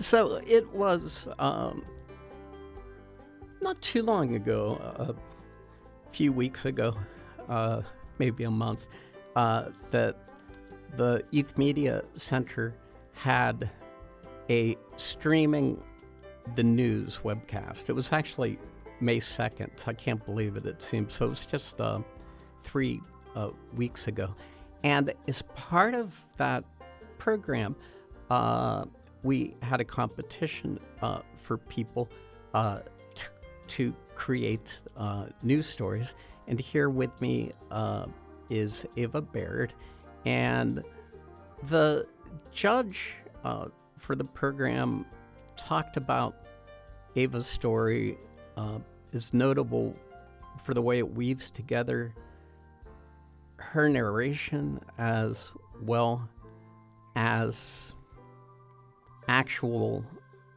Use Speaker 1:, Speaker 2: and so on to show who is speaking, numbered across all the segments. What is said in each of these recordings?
Speaker 1: So it was not too long ago, a few weeks ago, maybe a month, that the Youth Media Center had a streaming the news webcast. It was actually May 2nd. I can't believe it seems. So it was just 3 weeks ago. And as part of that program, we had a competition for people to create news stories. And here with me is Ava Baird. And the judge for the program talked about Ava's story is notable for the way it weaves together her narration as well as actual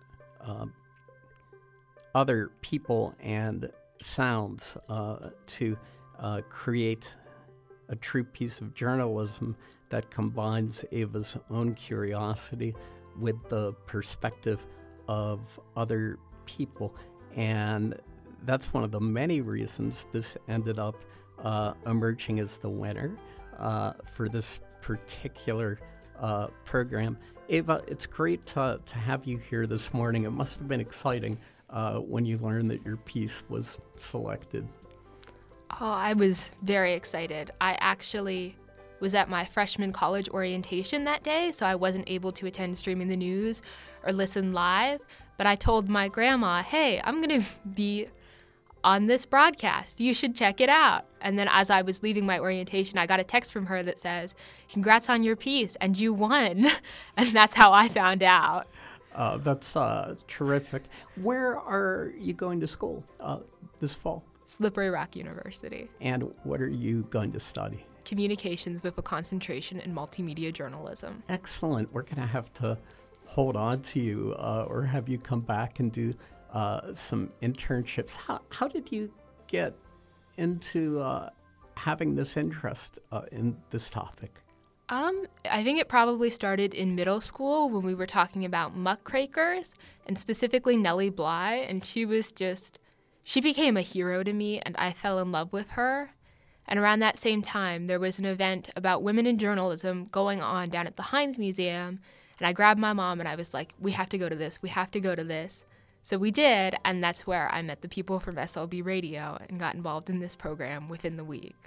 Speaker 1: other people and sounds to create a true piece of journalism that combines Ava's own curiosity with the perspective of other people. And that's one of the many reasons this ended up emerging as the winner for this particular program. Ava, it's great to have you here this morning. It must have been exciting when you learned that your piece was selected.
Speaker 2: Oh, I was very excited. I actually was at my freshman college orientation that day, so I wasn't able to attend Streaming the News or listen live, but I told my grandma, hey, I'm going to be on this broadcast. You should check it out. And then as I was leaving my orientation, I got a text from her that says, congrats on your piece, and you won. And that's how I found out.
Speaker 1: That's terrific. Where are you going to school this fall?
Speaker 2: Slippery Rock University.
Speaker 1: And what are you going to study?
Speaker 2: Communications with a concentration in multimedia journalism.
Speaker 1: Excellent. We're going to have to hold on to you or have you come back and do some internships. How did you get into having this interest in this topic?
Speaker 2: I think it probably started in middle school when we were talking about muckrakers, and specifically Nellie Bly, and she became a hero to me, and I fell in love with her. And around that same time, there was an event about women in journalism going on down at the Heinz Museum, and I grabbed my mom and I was like, we have to go to this, we have to go to this. So we did, and that's where I met the people from SLB Radio and got involved in this program within the week.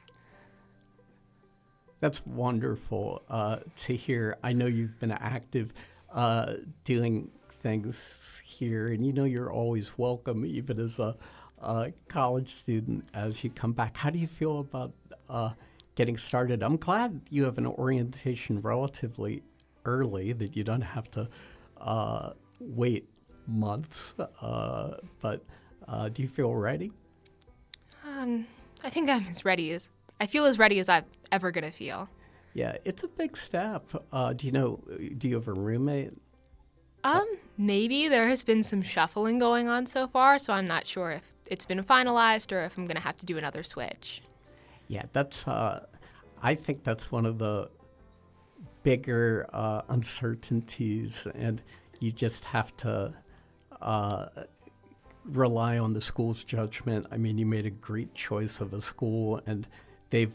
Speaker 1: That's wonderful to hear. I know you've been active doing things here, and you know you're always welcome, even as a college student, as you come back. How do you feel about getting started? I'm glad you have an orientation relatively early, that you don't have to wait months, but do you feel ready?
Speaker 2: I think I feel as ready as I'm ever going to feel.
Speaker 1: Yeah, it's a big step. Do you have a roommate?
Speaker 2: Maybe. There has been some shuffling going on so far, so I'm not sure if it's been finalized or if I'm going to have to do another switch.
Speaker 1: Yeah, that's, I think that's one of the bigger uncertainties, and you just have to rely on the school's judgment. I mean, you made a great choice of a school, and they've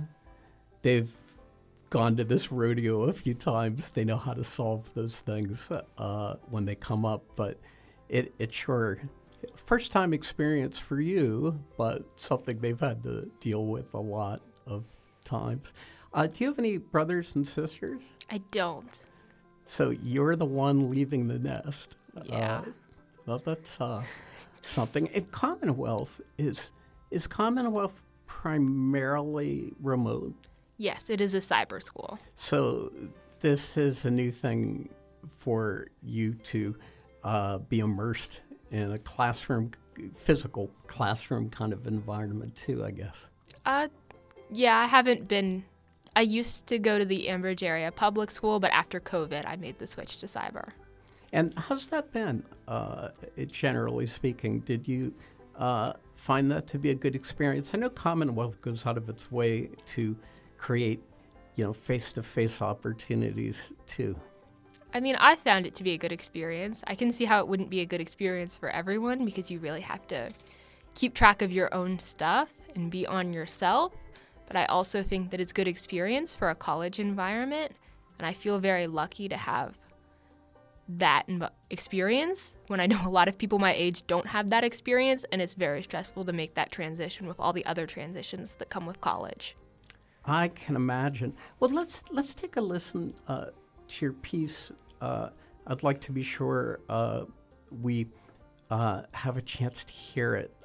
Speaker 1: gone to this rodeo a few times. They know how to solve those things when they come up, but it's sure first-time experience for you, but something they've had to deal with a lot of times. Do you have any brothers and sisters?
Speaker 2: I don't.
Speaker 1: So you're the one leaving the nest.
Speaker 2: Yeah.
Speaker 1: Well, that's something. And Commonwealth, is Commonwealth primarily remote?
Speaker 2: Yes, it is a cyber school.
Speaker 1: So this is a new thing for you to be immersed in a classroom, physical classroom kind of environment too, I guess.
Speaker 2: Yeah, I haven't been. I used to go to the Ambridge area public school, but after COVID, I made the switch to cyber.
Speaker 1: And how's that been, generally speaking? Did you find that to be a good experience? I know Commonwealth goes out of its way to create, face-to-face opportunities too.
Speaker 2: I mean, I found it to be a good experience. I can see how it wouldn't be a good experience for everyone because you really have to keep track of your own stuff and be on yourself. But I also think that it's good experience for a college environment. And I feel very lucky to have that experience when I know a lot of people my age don't have that experience. And it's very stressful to make that transition with all the other transitions that come with college.
Speaker 1: I can imagine. Well, let's take a listen to your piece. I'd like to be sure we have a chance to hear it.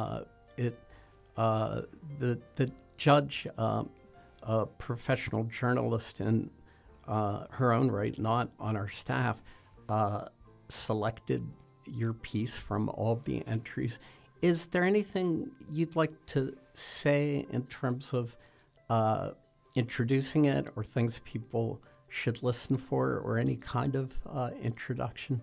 Speaker 1: The judge, a professional journalist in her own right, not on our staff, selected your piece from all of the entries. Is there anything you'd like to say in terms of introducing it, or things people should listen for, or any kind of introduction?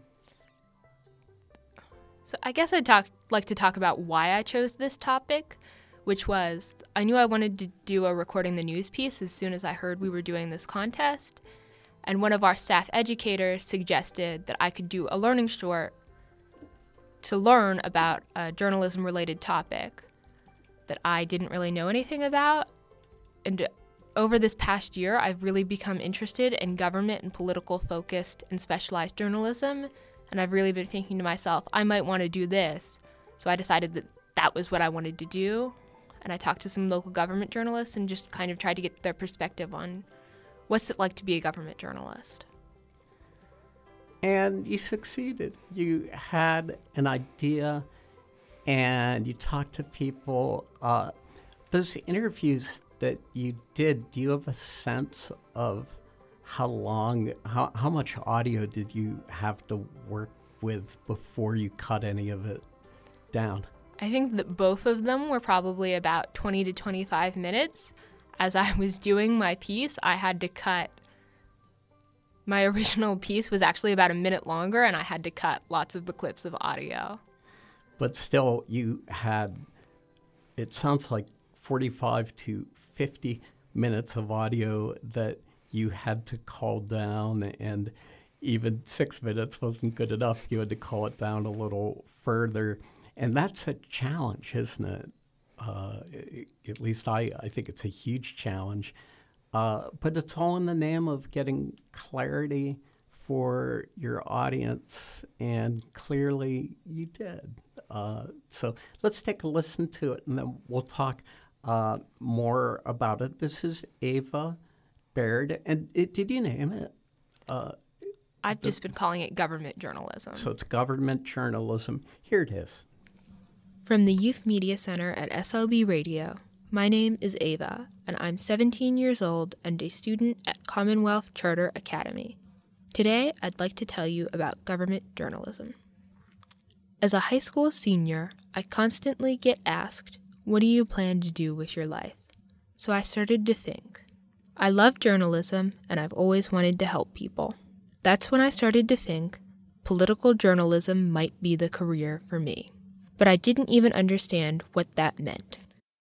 Speaker 2: So I guess I'd like to talk about why I chose this topic, which was I knew I wanted to do a Recording the News piece as soon as I heard we were doing this contest. And one of our staff educators suggested that I could do a learning short to learn about a journalism-related topic that I didn't really know anything about. And over this past year, I've really become interested in government and political-focused and specialized journalism, and I've really been thinking to myself, I might want to do this. So I decided that that was what I wanted to do, and I talked to some local government journalists and just kind of tried to get their perspective on what's it like to be a government journalist.
Speaker 1: And you succeeded. You had an idea, and you talked to people. Those interviews that you did, do you have a sense of how much audio did you have to work with before you cut any of it down?
Speaker 2: I think that both of them were probably about 20 to 25 minutes. As I was doing my piece, I had to cut. My original piece was actually about a minute longer, and I had to cut lots of the clips of audio.
Speaker 1: But still, you had, it sounds like 45 to 50 minutes of audio that you had to call down, and even 6 minutes wasn't good enough. You had to call it down a little further. And that's a challenge, isn't it? At least I think it's a huge challenge. But it's all in the name of getting clarity for your audience, and clearly you did. So let's take a listen to it, and then we'll talk more about it. This is Ava Baird, and did you name it?
Speaker 2: I've just been calling it government journalism.
Speaker 1: So it's government journalism. Here it is.
Speaker 2: From the Youth Media Center at SLB Radio, my name is Ava, and I'm 17 years old and a student at Commonwealth Charter Academy. Today, I'd like to tell you about government journalism. As a high school senior, I constantly get asked, what do you plan to do with your life? So I started to think. I love journalism, and I've always wanted to help people. That's when I started to think political journalism might be the career for me. But I didn't even understand what that meant.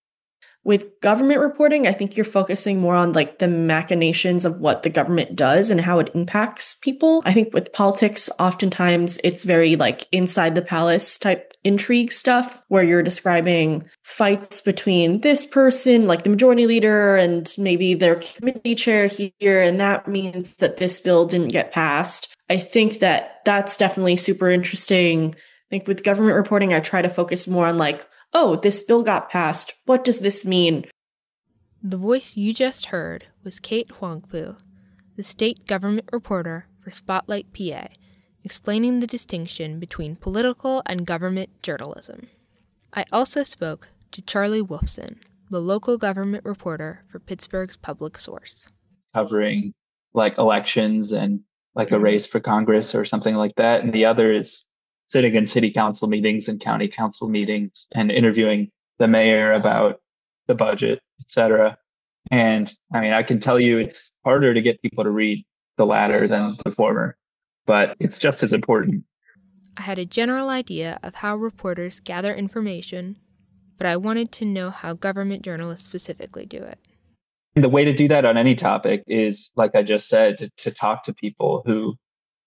Speaker 3: With government reporting, I think you're focusing more on like the machinations of what the government does and how it impacts people. I think with politics, oftentimes it's very like inside the palace type intrigue stuff where you're describing fights between this person, like the majority leader, and maybe their committee chair here. And that means that this bill didn't get passed. I think that that's definitely super interesting. I think with government reporting, I try to focus more on like, oh, this bill got passed. What does this mean?
Speaker 2: The voice you just heard was Kate Huangpu, the state government reporter for Spotlight PA, explaining the distinction between political and government journalism. I also spoke to Charlie Wolfson, the local government reporter for Pittsburgh's Public Source.
Speaker 4: Covering like elections and like a race for Congress or something like that. And the other is sitting in city council meetings and county council meetings and interviewing the mayor about the budget, et cetera. And I mean, I can tell you it's harder to get people to read the latter than the former, but it's just as important.
Speaker 2: I had a general idea of how reporters gather information, but I wanted to know how government journalists specifically do it.
Speaker 4: And the way to do that on any topic is, like I just said, to talk to people who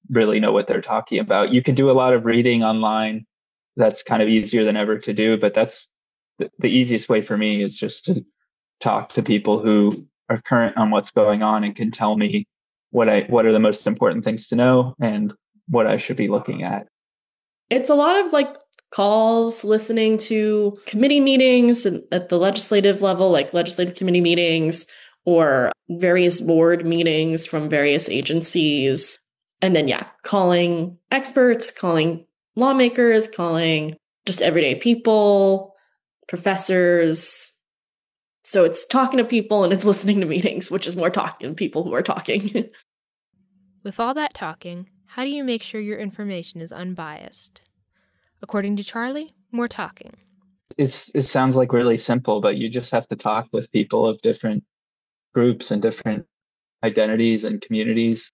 Speaker 4: really know what they're talking about. You can do a lot of reading online. That's kind of easier than ever to do, but that's the easiest way for me is just to talk to people who are current on what's going on and can tell me what are the most important things to know and what I should be looking at.
Speaker 3: It's a lot of like calls, listening to committee meetings at the legislative level, like legislative committee meetings or various board meetings from various agencies. And then, calling experts, calling lawmakers, calling just everyday people, professors. So it's talking to people and it's listening to meetings, which is more talking to people who are talking.
Speaker 2: With all that talking, how do you make sure your information is unbiased? According to Charlie, more talking.
Speaker 4: It sounds like really simple, but you just have to talk with people of different groups and different identities and communities.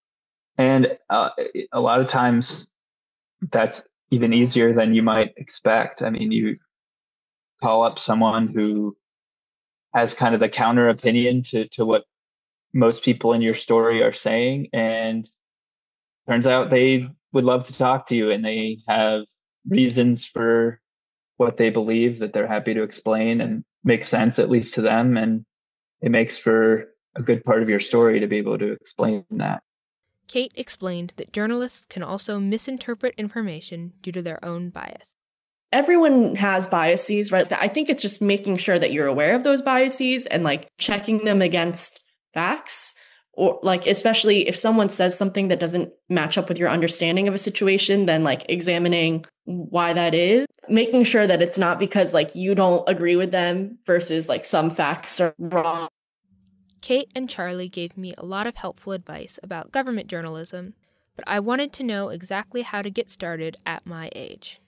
Speaker 4: And a lot of times that's even easier than you might expect. I mean, you call up someone who has kind of the counter opinion to what most people in your story are saying, and turns out they would love to talk to you and they have reasons for what they believe that they're happy to explain and make sense, at least to them. And it makes for a good part of your story to be able to explain that.
Speaker 2: Kate explained that journalists can also misinterpret information due to their own bias.
Speaker 3: Everyone has biases, right? I think it's just making sure that you're aware of those biases and like checking them against facts, or like, especially if someone says something that doesn't match up with your understanding of a situation, then like examining why that is, making sure that it's not because like you don't agree with them versus like some facts are wrong.
Speaker 2: Kate and Charlie gave me a lot of helpful advice about government journalism, but I wanted to know exactly how to get started at my age.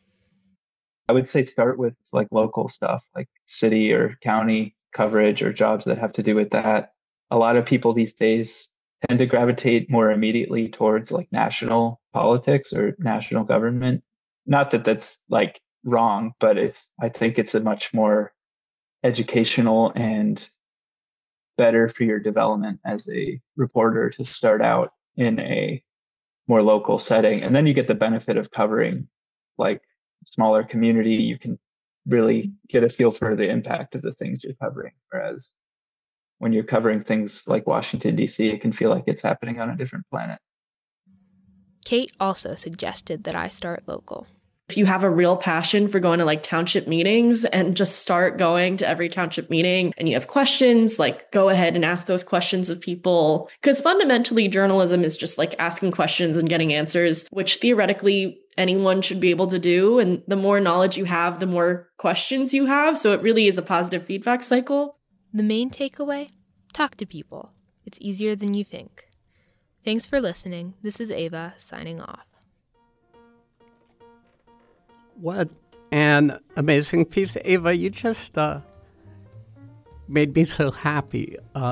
Speaker 4: I would say start with like local stuff, like city or county coverage or jobs that have to do with that. A lot of people these days tend to gravitate more immediately towards like national politics or national government. Not that that's like wrong, but I think it's a much more educational and better for your development as a reporter to start out in a more local setting. And then you get the benefit of covering like smaller community. You can really get a feel for the impact of the things you're covering. Whereas when you're covering things like Washington, D.C., it can feel like it's happening on a different planet.
Speaker 2: Kate also suggested that I start local.
Speaker 3: If you have a real passion for going to like township meetings and just start going to every township meeting and you have questions, like go ahead and ask those questions of people. Because fundamentally, journalism is just like asking questions and getting answers, which theoretically anyone should be able to do. And the more knowledge you have, the more questions you have. So it really is a positive feedback cycle.
Speaker 2: The main takeaway? Talk to people. It's easier than you think. Thanks for listening. This is Ava signing off.
Speaker 1: What an amazing piece. Ava, you just made me so happy.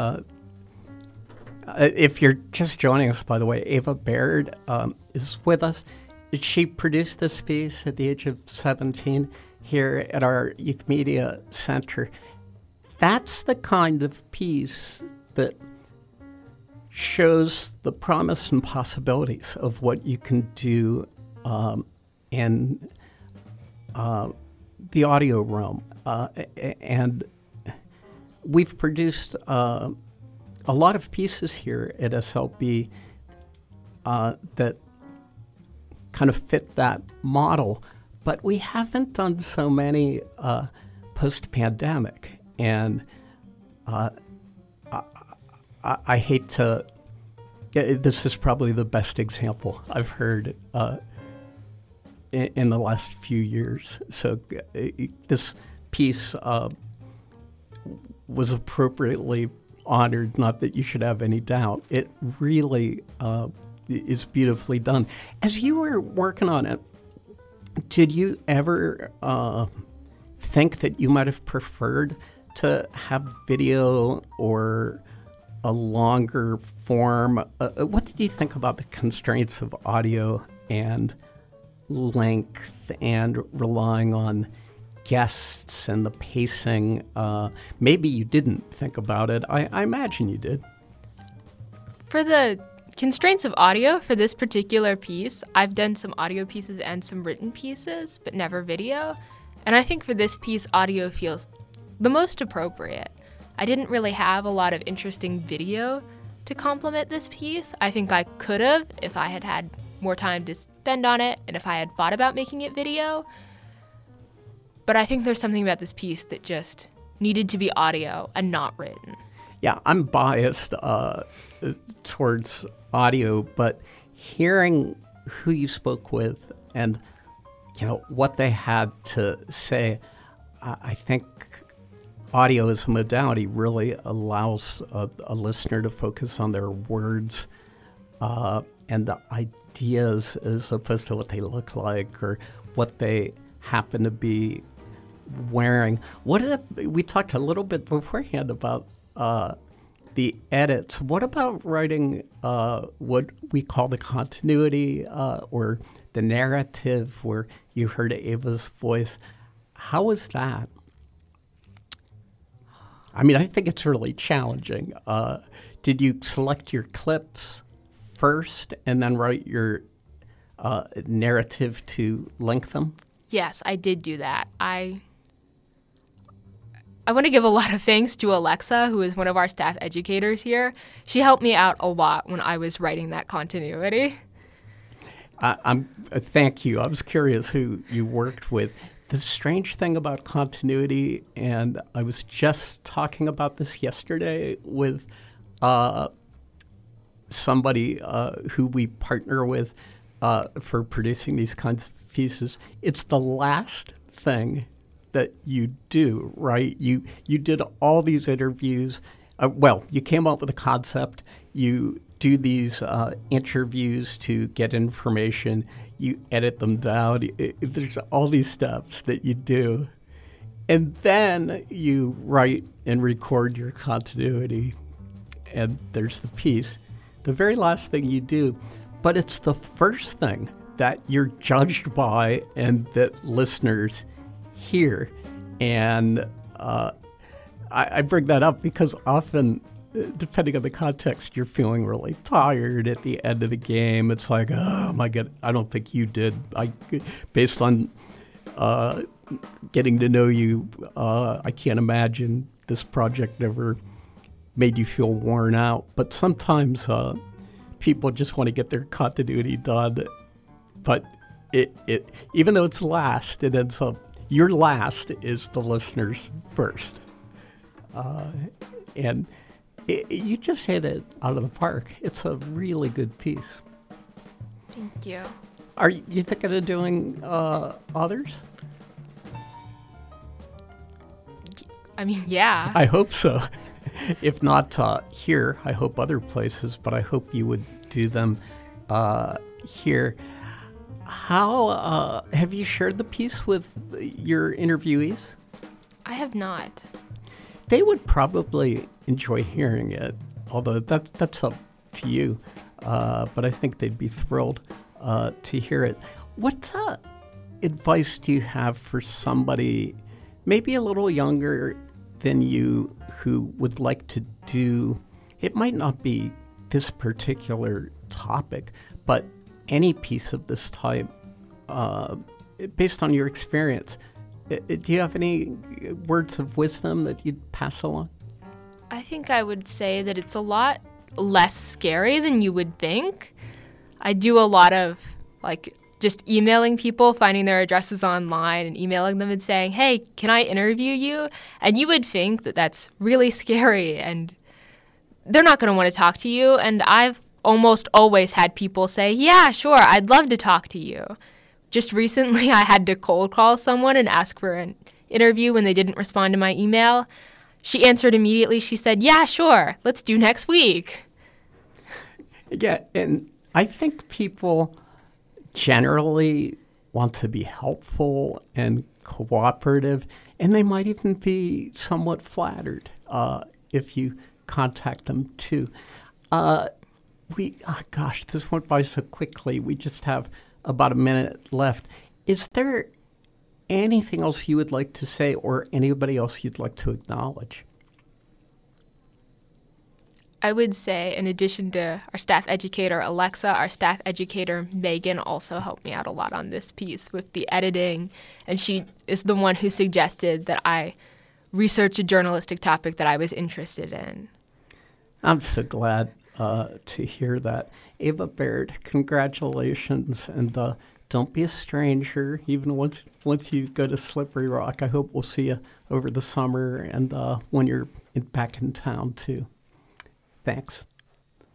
Speaker 1: If you're just joining us, by the way, Ava Baird is with us. She produced this piece at the age of 17 here at our Youth Media Center. That's the kind of piece that shows the promise and possibilities of what you can do in the audio realm. And we've produced a lot of pieces here at SLB that kind of fit that model, but we haven't done so many post-pandemic. And I hate to, this is probably the best example I've heard in the last few years. So this piece was appropriately honored, not that you should have any doubt. It really is beautifully done. As you were working on it, did you ever think that you might have preferred to have video or a longer form? What did you think about the constraints of audio and length and relying on guests and the pacing? Maybe you didn't think about it. I imagine you did.
Speaker 2: For the constraints of audio for this particular piece. I've done some audio pieces and some written pieces, but never video. And I think for this piece, audio feels the most appropriate. I didn't really have a lot of interesting video to complement this piece. I think I could have if I had had more time to spend on it and if I had thought about making it video. But I think there's something about this piece that just needed to be audio and not written.
Speaker 1: Yeah, I'm biased towards audio, but hearing who you spoke with and what they had to say, I think audio as a modality really allows a listener to focus on their words and the ideas as opposed to what they look like or what they happen to be wearing. We talked a little bit beforehand about the edits. What about writing what we call the continuity or the narrative where you heard Ava's voice? How was that? I mean, I think it's really challenging. Did you select your clips first and then write your narrative to link them?
Speaker 2: Yes, I did do that. I want to give a lot of thanks to Alexa, who is one of our staff educators here. She helped me out a lot when I was writing that continuity.
Speaker 1: Thank you. I was curious who you worked with. The strange thing about continuity, and I was just talking about this yesterday with somebody who we partner with for producing these kinds of pieces, it's the last thing that you do, right? You did all these interviews. You came up with a concept. You do these interviews to get information. You edit them down. There's all these steps that you do. And then you write and record your continuity. And there's the piece. The very last thing you do, but it's the first thing that you're judged by and that listeners hear. And I bring that up because often, depending on the context, you're feeling really tired at the end of the game. It's like, oh my God, I don't think you did. Based on getting to know you, I can't imagine this project ever made you feel worn out. But sometimes people just want to get their continuity done. But it even though it's last, it ends up your last is the listener's first. And you just hit it out of the park. It's a really good piece.
Speaker 2: Thank you.
Speaker 1: Are you thinking of doing others?
Speaker 2: I mean, yeah.
Speaker 1: I hope so. If not here, I hope other places, but I hope you would do them here. How have you shared the piece with your interviewees?
Speaker 2: I have not.
Speaker 1: They would probably enjoy hearing it, although that's up to you. But I think they'd be thrilled to hear it. What advice do you have for somebody maybe a little younger than you who would like to do, it might not be this particular topic, but any piece of this type, based on your experience, do you have any words of wisdom that you'd pass along?
Speaker 2: I think I would say that it's a lot less scary than you would think. I do a lot of just emailing people, finding their addresses online and emailing them and saying, hey, can I interview you? And you would think that that's really scary and they're not going to want to talk to you. And I've almost always had people say, yeah, sure, I'd love to talk to you. Just recently, I had to cold call someone and ask for an interview when they didn't respond to my email. She answered immediately. She said, yeah, sure, let's do next week.
Speaker 1: Yeah, and I think people generally want to be helpful and cooperative, and they might even be somewhat flattered if you contact them too. This went by so quickly. We just have about a minute left. Is there anything else you would like to say or anybody else you'd like to acknowledge?
Speaker 2: I would say, in addition to our staff educator, Alexa, our staff educator, Megan, also helped me out a lot on this piece with the editing. And she is the one who suggested that I research a journalistic topic that I was interested in.
Speaker 1: I'm so glad to hear that. Ava Baird, congratulations. And don't be a stranger, even once you go to Slippery Rock. I hope we'll see you over the summer and when you're back in town, too. Thanks.